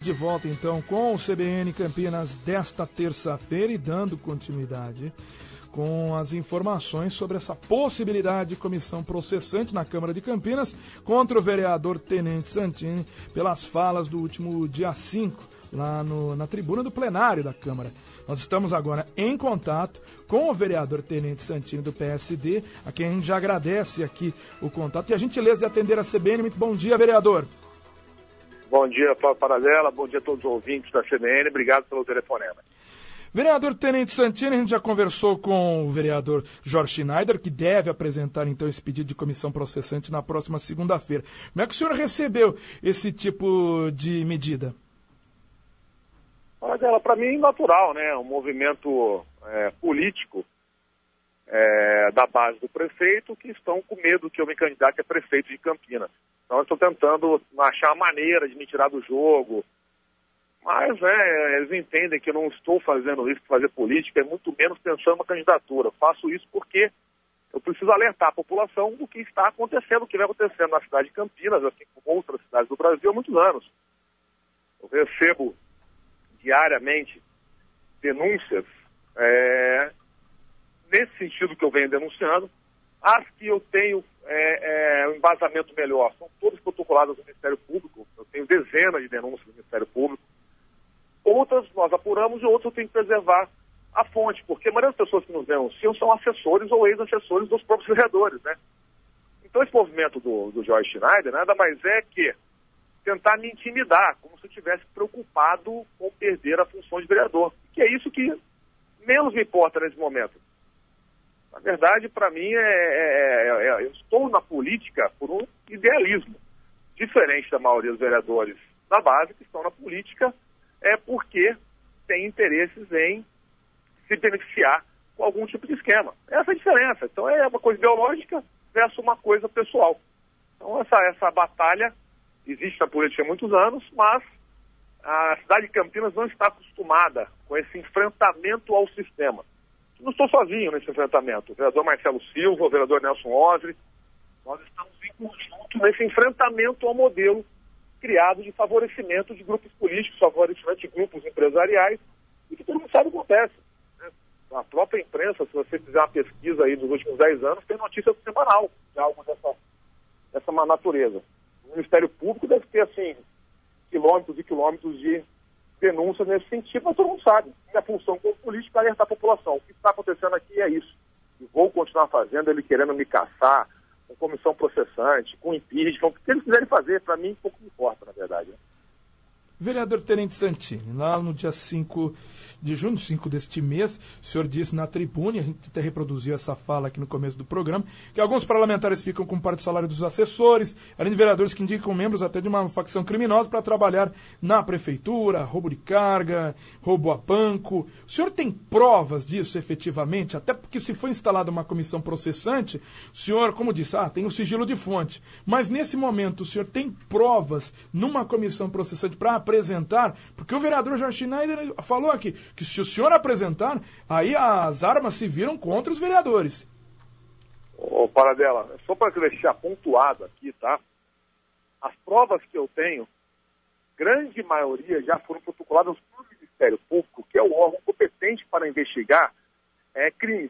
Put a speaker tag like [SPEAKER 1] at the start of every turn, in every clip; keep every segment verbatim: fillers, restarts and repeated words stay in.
[SPEAKER 1] de volta então com o C B N Campinas desta terça-feira e dando continuidade com as informações sobre essa possibilidade de comissão processante na Câmara de Campinas contra o vereador Tenente Santini pelas falas do último dia cinco, lá no, na tribuna do plenário da Câmara. Nós estamos agora em contato com o vereador Tenente Santini do P S D, a quem a gente já agradece aqui o contato e a gentileza de atender a C B N. Muito bom dia, vereador.
[SPEAKER 2] Bom dia, Flávio Paradela, bom dia a todos os ouvintes da C B N, obrigado pelo telefonema.
[SPEAKER 1] Vereador Tenente Santini, a gente já conversou com o vereador Jorge Schneider, que deve apresentar então esse pedido de comissão processante na próxima segunda-feira. Como é que o senhor recebeu esse tipo de medida?
[SPEAKER 2] Paradela, para mim é natural, né? Um movimento é, político é, da base do prefeito que estão com medo que eu me candidate a prefeito de Campinas. Então eu estou tentando achar uma maneira de me tirar do jogo. Mas é, eles entendem que eu não estou fazendo isso para fazer política, é muito menos pensando na candidatura. Eu faço isso porque eu preciso alertar a população do que está acontecendo, o que vem acontecendo na cidade de Campinas, assim como outras cidades do Brasil há muitos anos. Eu recebo diariamente denúncias é, nesse sentido que eu venho denunciando. As que eu tenho é, é, um embasamento melhor são todas protocoladas do Ministério Público. Eu tenho dezenas de denúncias do Ministério Público. Outras nós apuramos e outras eu tenho que preservar a fonte, porque a maioria das pessoas que nos denunciam são assessores ou ex-assessores dos próprios vereadores, né? Então esse movimento do, do Jorge Schneider nada mais é que tentar me intimidar, como se eu estivesse preocupado com perder a função de vereador. Que é isso que menos me importa nesse momento. Na verdade, para mim, é, é, é, é, eu estou na política por um idealismo, diferente da maioria dos vereadores da base que estão na política, é porque têm interesses em se beneficiar com algum tipo de esquema. Essa é a diferença. Então é uma coisa ideológica versus uma coisa pessoal. Então essa, essa batalha existe na política há muitos anos, mas a cidade de Campinas não está acostumada com esse enfrentamento ao sistema. Eu não estou sozinho nesse enfrentamento. O vereador Marcelo Silva, o vereador Nelson Osri, nós estamos em conjunto nesse enfrentamento ao modelo criado de favorecimento de grupos políticos, favorecimento de grupos empresariais, e que todo mundo sabe o que acontece. Né? A própria imprensa, se você fizer uma pesquisa aí dos últimos dez anos, tem notícia semanal de algo dessa, dessa natureza. O Ministério Público deve ter, assim, quilômetros e quilômetros de denúncia nesse sentido, mas todo mundo sabe. Minha função como político é alertar a população. O que está acontecendo aqui é isso. E vou continuar fazendo, ele querendo me caçar, com comissão processante, com impeachment, o que eles quiserem fazer, para mim, pouco me importa, na verdade. Né?
[SPEAKER 1] Vereador Tenente Santini, lá no dia cinco de junho, cinco deste mês, o senhor disse na tribuna, a gente até reproduziu essa fala aqui no começo do programa, que alguns parlamentares ficam com parte do salário dos assessores, além de vereadores que indicam membros até de uma facção criminosa para trabalhar na prefeitura, roubo de carga, roubo a banco. O senhor tem provas disso efetivamente? Até porque se foi instalada uma comissão processante, o senhor, como disse, ah, tem o sigilo de fonte. Mas nesse momento o senhor tem provas numa comissão processante para apresentar, porque o vereador Jorge Schneider falou aqui, que se o senhor apresentar, aí as armas se viram contra os vereadores.
[SPEAKER 2] Ô, Paradela, só para deixar pontuado aqui, tá? As provas que eu tenho, grande maioria já foram protocoladas pelo Ministério Público, que é o órgão competente para investigar é, crimes.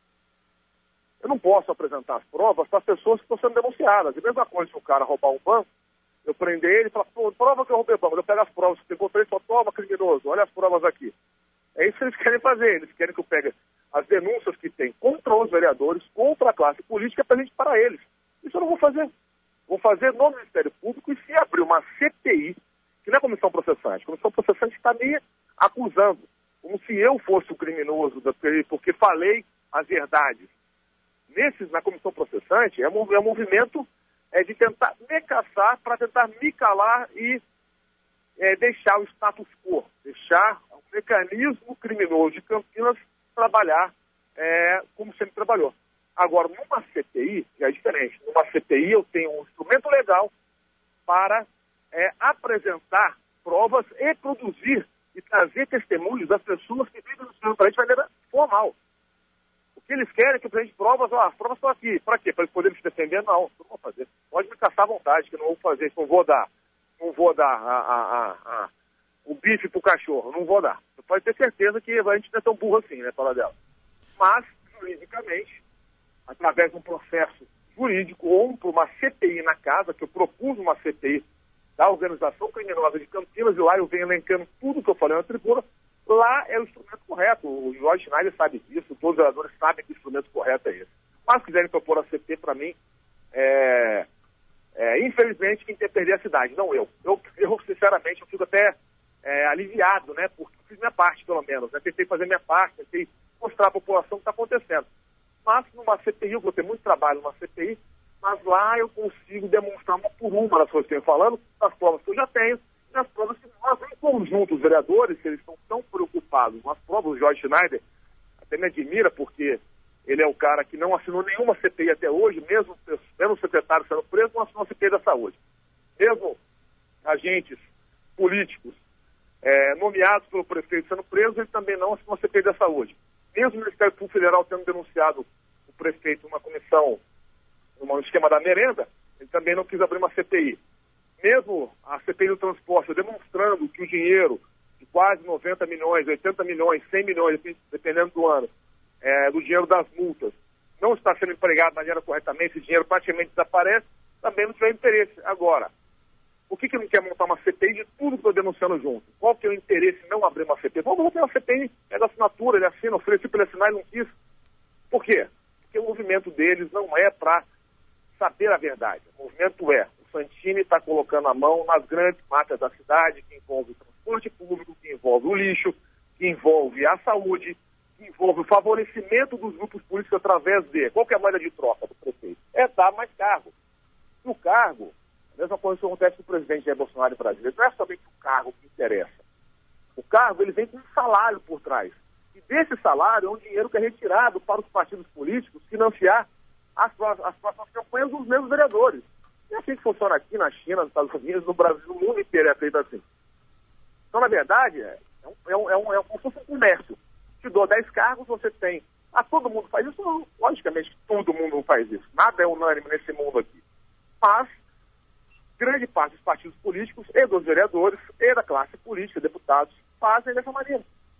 [SPEAKER 2] Eu não posso apresentar as provas para as pessoas que estão sendo denunciadas. A mesma coisa se o cara roubar um banco, eu prender ele e falar, pô, prova que eu roubei banco. Eu pego as provas, você encontrei só toma, criminoso, olha as provas aqui. É isso que eles querem fazer. Eles querem que eu pegue as denúncias que tem contra os vereadores, contra a classe política, para a gente parar eles. Isso eu não vou fazer. Vou fazer no Ministério Público e se abrir uma C P I, que não é comissão processante. A comissão processante está me acusando, como se eu fosse o criminoso, porque falei as verdades. Nesses, na comissão processante, é um, é um movimento é de tentar me caçar para tentar me calar e é, deixar o status quo, deixar o mecanismo criminoso de Campinas trabalhar é, como sempre trabalhou. Agora, numa C P I, já é diferente. Numa C P I eu tenho um instrumento legal para é, apresentar provas e produzir e trazer testemunhos das pessoas que vivem no seu país de maneira formal. O que eles querem é que eu apresente provas, ó, as provas estão aqui. Para quê? Para eles poderem se defender? Não, eu não vou fazer. Pode me caçar à vontade, que eu não vou fazer, não vou dar, não vou dar a, a, a, bife pro cachorro, não vou dar. Você pode ter certeza que a gente não é tão burro assim, né, Paradela? Mas, juridicamente, através de um processo jurídico ou por uma C P I na casa, que eu propus uma C P I da Organização Criminosa de Campinas, e lá eu venho elencando tudo que eu falei na tribuna, lá é o instrumento correto. O Jorge Schneider sabe disso, todos os vereadores sabem que o instrumento correto é esse. Mas se quiserem propor a C P I, para mim, é, é, infelizmente, quem tem que perder a cidade, não eu. Eu, eu sinceramente, eu fico até é, aliviado, né, porque eu fiz minha parte, pelo menos, né, tentei fazer minha parte, tentei mostrar à população o que está acontecendo. Mas numa C P I, eu vou ter muito trabalho numa C P I, mas lá eu consigo demonstrar uma por uma das coisas que eu estou falando, das provas que eu já tenho, e as provas que nós, em conjunto, os vereadores, que eles estão tão preocupados com as provas. O Jorge Schneider até me admira, porque ele é o cara que não assinou nenhuma C P I até hoje, mesmo, mesmo o secretário sendo preso, não assinou a C P I da saúde. Mesmo agentes políticos é, nomeados pelo prefeito sendo presos, ele também não assinou a C P I da saúde. Mesmo o Ministério Público Federal tendo denunciado o prefeito numa comissão, num esquema da merenda, ele também não quis abrir uma C P I. Mesmo a C P I do transporte demonstrando que o dinheiro de quase noventa milhões, oitenta milhões, cem milhões, dependendo do ano, é, do dinheiro das multas, não está sendo empregado de maneira corretamente, esse dinheiro praticamente desaparece, também não tiver interesse. Agora, por que que não quer montar uma C P I de tudo que estou denunciando junto? Qual que é o interesse em não abrir uma C P I? Vamos ter uma C P I, é da assinatura, ele assina, ofereci para ele assinar e não quis. Por quê? Porque o movimento deles não é para saber a verdade. O movimento é, o Santini está colocando a mão nas grandes máfias da cidade, que envolve o transporte público, que envolve o lixo, que envolve a saúde, que envolve o favorecimento dos grupos políticos através de... Qual que é a moeda de troca do prefeito? É dar mais cargo. E o cargo, a mesma coisa que acontece com o presidente Jair Bolsonaro brasileiro, não é somente o cargo que interessa. O cargo, ele vem com um salário por trás. E desse salário é um dinheiro que é retirado para os partidos políticos financiar as, as próximas campanhas dos mesmos vereadores. E é assim que funciona aqui na China, nos Estados Unidos, no Brasil, no mundo inteiro é feito assim. Então, na verdade, é, é, um, é, um, é como se fosse um comércio. Te dou dez cargos, você tem... Ah, todo mundo faz isso? Não. Logicamente, todo mundo não faz isso. Nada é unânime nesse mundo aqui. Mas, grande parte dos partidos políticos e dos vereadores e da classe política, deputados, fazem dessa maneira.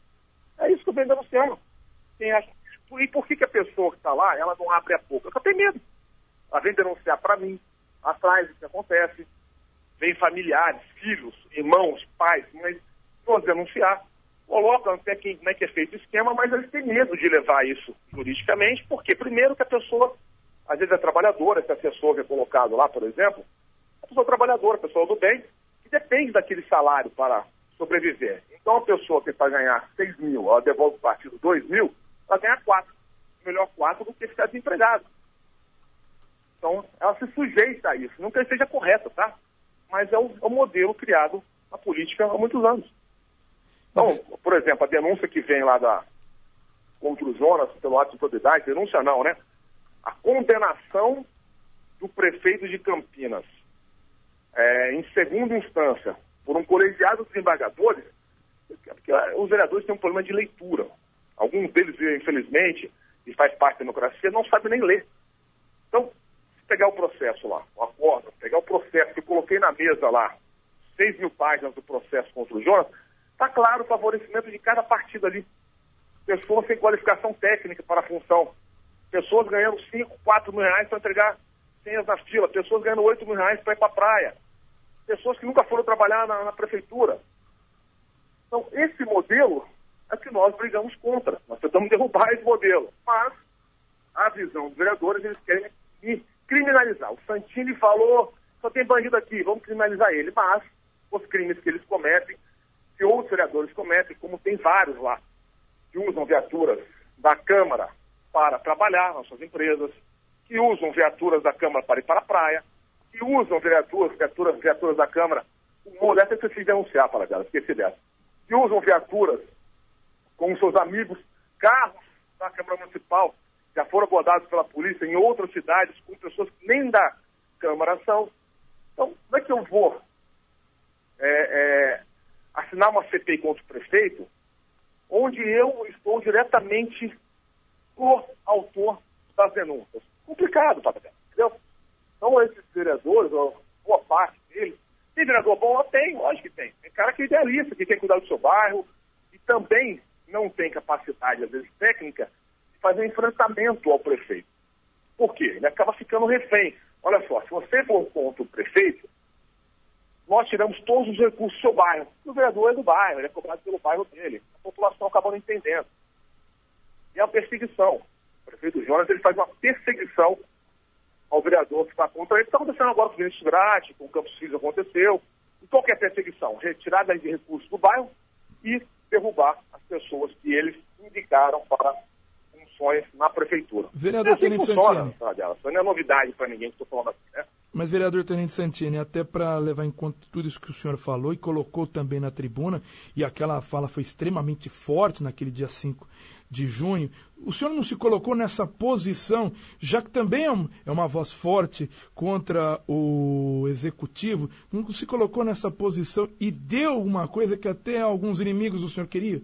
[SPEAKER 2] É isso que eu venho denunciando. Quem acha... E por que, que a pessoa que está lá, ela não abre a boca? Ela tem medo. Ela vem denunciar para mim, atrás do que acontece, vem familiares, filhos, irmãos, pais, mães, vão denunciar, colocam até quem, como é que é feito o esquema, mas eles têm medo de levar isso juridicamente, porque primeiro que a pessoa, às vezes é trabalhadora, esse assessor que é colocado lá, por exemplo, a pessoa trabalhadora, a pessoa do bem, que depende daquele salário para sobreviver. Então a pessoa que para ganhar seis mil, ela devolve o partido dois mil, ela ganha quatro. Melhor quatro do que ficar desempregado. Então, ela se sujeita a isso. Não que ele seja correto, tá? Mas é o, é o modelo criado na política há muitos anos. Então, por exemplo, a denúncia que vem lá da contra o Jonas pelo ato de improbidade, denúncia não, né? A condenação do prefeito de Campinas é, em segunda instância por um colegiado de desembargadores, porque os vereadores têm um problema de leitura. Alguns deles, infelizmente, e faz parte da democracia, não sabem nem ler. Então, se pegar o processo lá, o acordo, pegar o processo que eu coloquei na mesa lá, seis mil páginas do processo contra o Jonas, está claro o favorecimento de cada partido ali. Pessoas sem qualificação técnica para a função. Pessoas ganhando cinco, quatro mil reais para entregar senhas na fila. Pessoas ganhando oito mil reais para ir para a praia. Pessoas que nunca foram trabalhar na, na prefeitura. Então, esse modelo é que nós brigamos contra. Nós tentamos derrubar esse modelo. Mas a visão dos vereadores, eles querem me criminalizar. O Santini falou, só tem bandido aqui, vamos criminalizar ele. Mas os crimes que eles cometem, que outros vereadores cometem, como tem vários lá, que usam viaturas da Câmara para trabalhar nas suas empresas, que usam viaturas da Câmara para ir para a praia, que usam viaturas, viaturas, viaturas da Câmara, o dessa eu preciso denunciar para dela, esqueci dessa, que usam viaturas com seus amigos, carros da Câmara Municipal, já foram abordados pela polícia em outras cidades, com pessoas que nem da Câmara são. Então, como é que eu vou é, é, assinar uma C P I contra o prefeito, onde eu estou diretamente o autor das denúncias? Complicado, Patrão, entendeu? Então, esses vereadores, ou boa parte deles, Tem vereador bom? Tem, lógico que tem. Tem cara que é idealista, que quer cuidar do seu bairro e também não tem capacidade, às vezes técnica, de fazer um enfrentamento ao prefeito. Por quê? Ele acaba ficando refém. Olha só, se você for contra o prefeito, nós tiramos todos os recursos do seu bairro. O vereador é do bairro, ele é cobrado pelo bairro dele. A população acaba não entendendo. E é uma perseguição. O prefeito Jonas ele faz uma perseguição ao vereador que está contra ele. Está acontecendo agora com o Vinícius Grati, com o Campos Filhos aconteceu. E qual que é a perseguição? Retirada de recursos do bairro e derrubar as pessoas que eles indicaram para funções na prefeitura.
[SPEAKER 1] Vereador
[SPEAKER 2] assim
[SPEAKER 1] Tenente
[SPEAKER 2] funciona,
[SPEAKER 1] Santini.
[SPEAKER 2] Isso não é novidade para ninguém que estou falando aqui, né?
[SPEAKER 1] Mas, vereador Tenente Santini, até para levar em conta tudo isso que o senhor falou e colocou também na tribuna, e aquela fala foi extremamente forte naquele dia cinco de junho, o senhor não se colocou nessa posição, já que também é, um, é uma voz forte contra o executivo, não se colocou nessa posição e deu uma coisa que até alguns inimigos o senhor queria?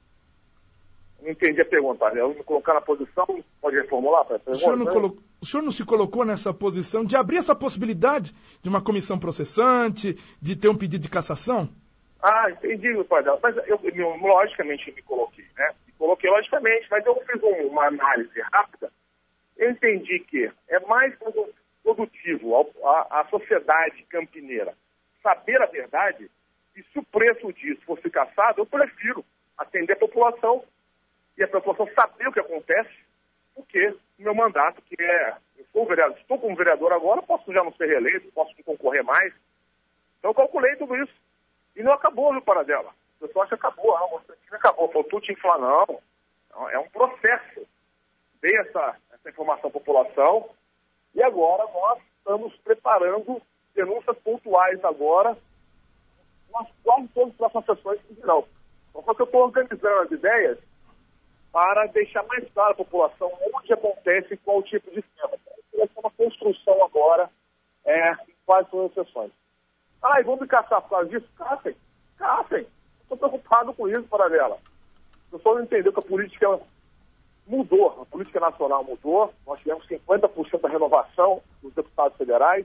[SPEAKER 2] Não entendi a pergunta. Eu me colocar na posição, pode reformular?
[SPEAKER 1] O senhor, não colo... o senhor não se colocou nessa posição de abrir essa possibilidade de uma comissão processante, de ter um pedido de cassação?
[SPEAKER 2] Ah, entendi, meu pai. Mas eu, eu, logicamente, me coloquei, né? Me coloquei logicamente, mas eu fiz um, uma análise rápida. Eu entendi que é mais produtivo a, a, a sociedade campineira saber a verdade e se o preço disso fosse cassado, eu prefiro atender a população e a população saber o que acontece, porque o meu mandato, que é, eu sou vereador, estou como vereador agora, posso já não ser reeleito, posso não concorrer mais. Então eu calculei tudo isso. E não acabou, viu, Paradela? O pessoal acha que acabou, ah, o Santini acabou. Faltou tinha que falar, não. não. É um processo. Dei essa, essa informação à população e agora nós estamos preparando denúncias pontuais agora nas quase todas as próximas sessões que virão. Então, só que eu estou organizando as ideias para deixar mais claro à população onde acontece e qual tipo de esquema. Vai ser uma construção agora é, em quase todas as sessões. Ah, e vão me caçar por causa disso? Caçem, caçem. Estou preocupado com isso, Paradela. O pessoal não entendeu que a política mudou, a política nacional mudou, nós tivemos cinquenta por cento da renovação dos deputados federais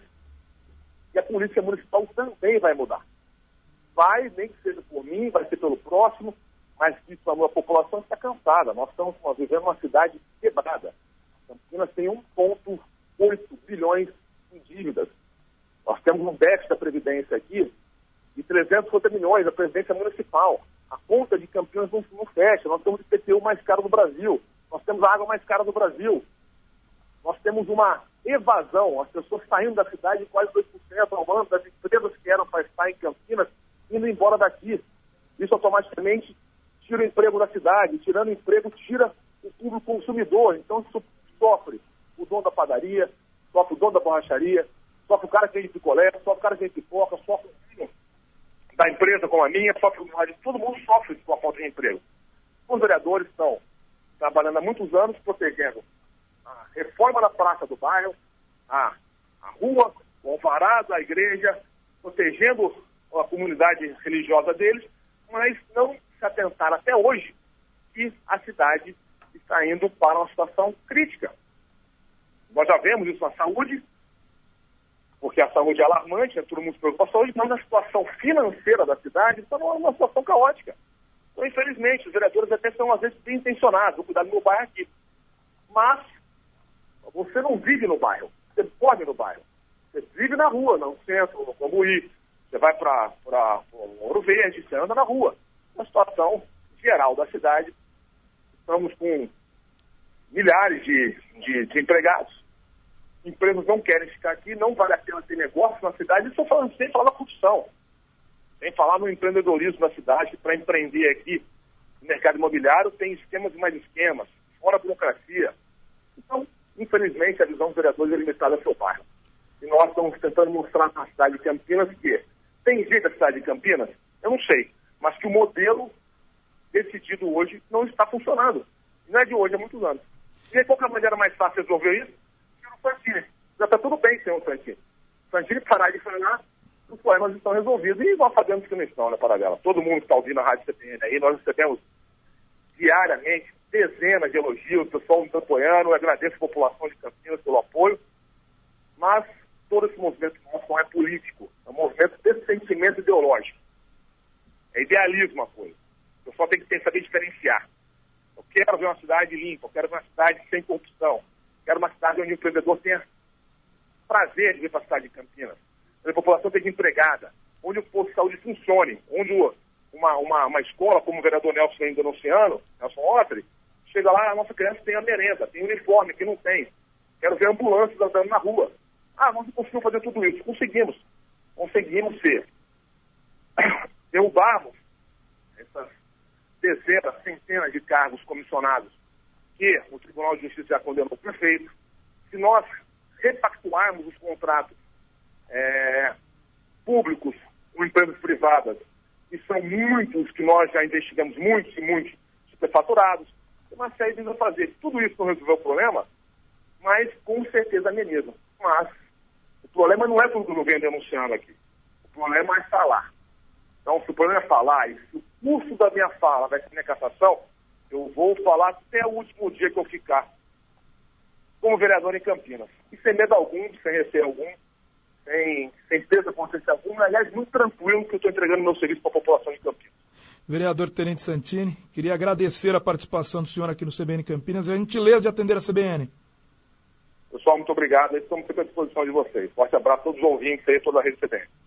[SPEAKER 2] e a política municipal também vai mudar. Vai, nem que seja por mim, vai ser pelo próximo, mas isso a população está cansada. Nós estamos vivendo uma cidade quebrada. Campinas tem um vírgula oito bilhões em dívidas. Nós temos um déficit da Previdência aqui de trezentos e cinquenta milhões, da Previdência Municipal. A conta de Campinas não, não fecha. Nós temos o I P T U mais caro do Brasil. Nós temos a água mais cara do Brasil. Nós temos uma evasão, as pessoas saindo da cidade quase dois por cento ao ano, das empresas que eram para estar em Campinas, indo embora daqui. Isso automaticamente tira o emprego da cidade. Tirando o emprego, tira o público consumidor. Então isso sofre o dono da padaria, sofre o dono da borracharia, sofre o cara que tem picolé, sofre o cara que tem pipoca, sofre o filho da empresa como a minha, sofre o marido. Todo mundo sofre com a falta de emprego. Os vereadores estão trabalhando há muitos anos, protegendo a reforma da praça do bairro, a, a rua, o alvará da igreja, protegendo a comunidade religiosa deles, mas não se atentaram até hoje que a cidade está indo para uma situação crítica. Nós já vemos isso na saúde, porque a saúde é alarmante, é todo mundo se preocupa com a saúde, mas a situação financeira da cidade está numa situação caótica. Então, infelizmente, os vereadores até são, às vezes, bem intencionados, vou cuidar do meu bairro aqui. Mas você não vive no bairro, você pode no bairro. Você vive na rua, no centro, no Cambuí, você vai para Ouro Verde, você anda na rua. Na situação geral da cidade, estamos com milhares de, de, de empregados. Empresas não querem ficar aqui, não vale a pena ter negócio na cidade. Estou falando sem falar da corrupção, sem falar no empreendedorismo da cidade. Para empreender aqui no mercado imobiliário tem esquemas e mais esquemas, fora a burocracia. Então, infelizmente, a visão dos vereadores é limitada ao seu bairro. E nós estamos tentando mostrar na cidade de Campinas que tem jeito da cidade de Campinas? Eu não sei, mas que o modelo decidido hoje não está funcionando. Não é de hoje, há muitos anos. E aí, qual que é a maneira mais fácil de resolver isso? Tira o Santini. Já está tudo bem sem o Santini. O Santini parar de falar, os problemas estão resolvidos. E nós sabemos que não estão, né, Paradela? Todo mundo que está ouvindo a Rádio C P N aí, nós recebemos diariamente dezenas de elogios, o pessoal nos apoiando. Eu agradeço a população de Campinas pelo apoio. Mas todo esse movimento nosso não é político, é um movimento de sentimento ideológico. É idealismo a coisa. Eu só tenho que saber diferenciar. Eu quero ver uma cidade limpa, eu quero ver uma cidade sem corrupção, eu quero uma cidade onde o empreendedor tenha prazer de vir para a cidade de Campinas, onde a população esteja empregada, onde o posto de saúde funcione, onde uma, uma, uma escola, como o vereador Nelson vem denunciando, Nelson Otri, chega lá, a nossa criança tem a merenda, tem uniforme, que não tem. Quero ver ambulâncias andando na rua. Ah, nós não conseguimos fazer tudo isso. Conseguimos. Conseguimos ser. Derrubarmos essas dezenas, centenas de cargos comissionados que o Tribunal de Justiça já condenou o prefeito. Se nós repactuarmos os contratos é, públicos com empresas privadas, e são muitos que nós já investigamos, muitos e muitos superfaturados, tem uma série de a fazer. Tudo isso não resolveu o problema, mas com certeza ameniza. Mas o problema não é tudo que eu venho denunciando aqui. O problema é falar. Então, se o problema é falar, e se o curso da minha fala vai ser minha cassação, eu vou falar até o último dia que eu ficar como vereador em Campinas. E sem medo algum, sem receio algum, sem, sem peso de consciência alguma, aliás, muito tranquilo que eu estou entregando meu serviço para a população de Campinas.
[SPEAKER 1] Vereador Tenente Santini, queria agradecer a participação do senhor aqui no C B N Campinas e a gentileza de atender a C B N.
[SPEAKER 2] Pessoal, muito obrigado. Estamos sempre à disposição de vocês. Forte abraço a todos os ouvintes aí, toda a rede C B N.